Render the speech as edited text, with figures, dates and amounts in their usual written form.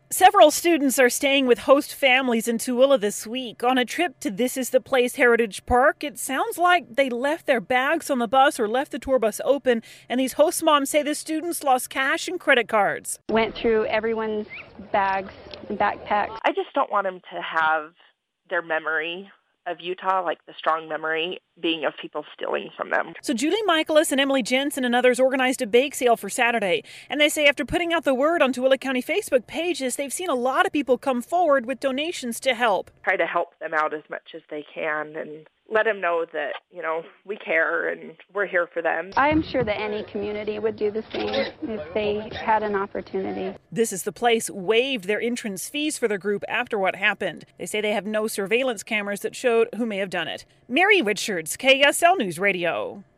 Several students are staying with host families in Tooele this week. On a trip to This Is the Place Heritage Park, it sounds like they left their bags on the bus or left the tour bus open, and these host moms say the students lost cash and credit cards. Went through everyone's bags and backpacks. I just don't want them to have their memory of Utah, like the strong memory being of people stealing from them. So Julie Michaelis and Emily Jensen and others organized a bake sale for Saturday. And they say after putting out the word on Tooele County Facebook pages, they've seen a lot of people come forward with donations to help. Try to help them out as much as they can and let them know that, we care and we're here for them. I am sure that any community would do the same if they had an opportunity. This Is the Place waived their entrance fees for their group after what happened. They say they have no surveillance cameras that showed who may have done it. Mary Richards, KSL News Radio.